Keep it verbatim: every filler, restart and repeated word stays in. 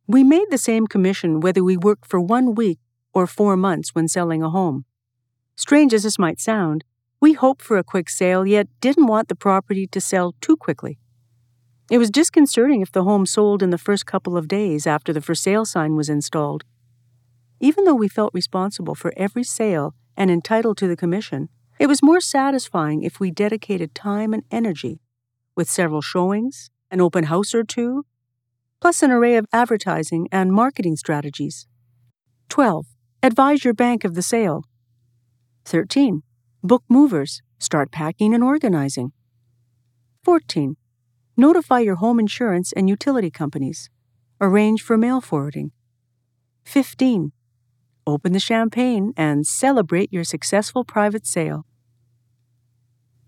We made the same commission whether we worked for one week or four months when selling a home. Strange as this might sound, we hoped for a quick sale, yet didn't want the property to sell too quickly. It was disconcerting if the home sold in the first couple of days after the for sale sign was installed. Even though we felt responsible for every sale and entitled to the commission, it was more satisfying if we dedicated time and energy, with several showings, an open house or two, plus an array of advertising and marketing strategies. twelve. Advise your bank of the sale. thirteen. Book movers. Start packing and organizing. fourteen. Notify your home insurance and utility companies. Arrange for mail forwarding. fifteen. Open the champagne and celebrate your successful private sale.